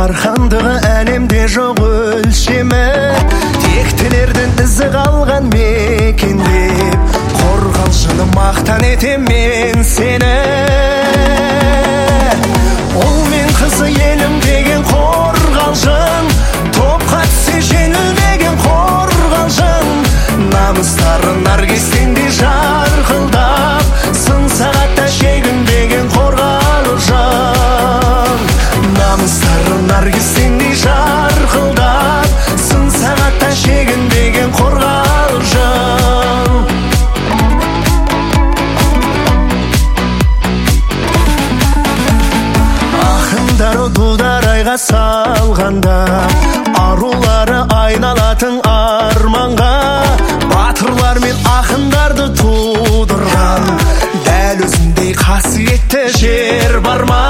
дархандығы әлемде жоқ өлшемі, тектілердің ізі қалған мекен деп, қорғалжыны мақтан етем мен сені. Ол мен қызы елім деген қорғалжын, топқа түсе жеңіл деген қорғалжын, намыстары наргистендей жарқылдап, сын сағатта шегінбеген қорғалжын. Намыстары наргистендей жарқылдап, сын сағатта шегінбеген қорғалжын. Ақындары дударайға салғанда, арулары айналатын арманға, батырлар мен ақындарды тудырған, дәл өзіндей қасиетті жер бар ма?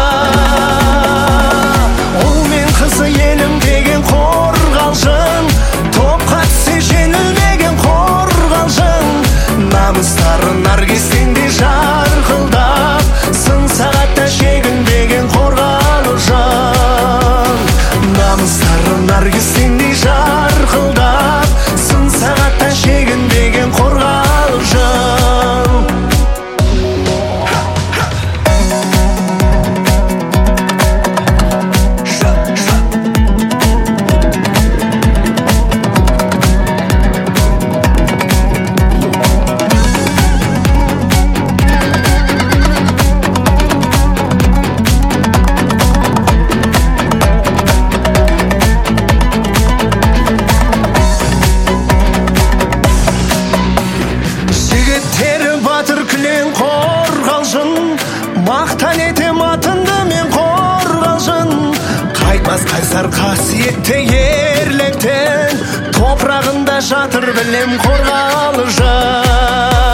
Ол мен қызы елім деген қорғалжын, топқа түсе жеңілмеген қорғалжын, намыстары наргистендей жарқылдап, сын сағатта шегінбеген қорғалжын. Намыстары наргистендей жарқылдап, сын сағатта шегінбеген қорғалжын. Мақтан етем атынды мен қорғалжын, қайтпас қайсар қасиетті ерліктен, топырағында жатыр білем қорғалжын.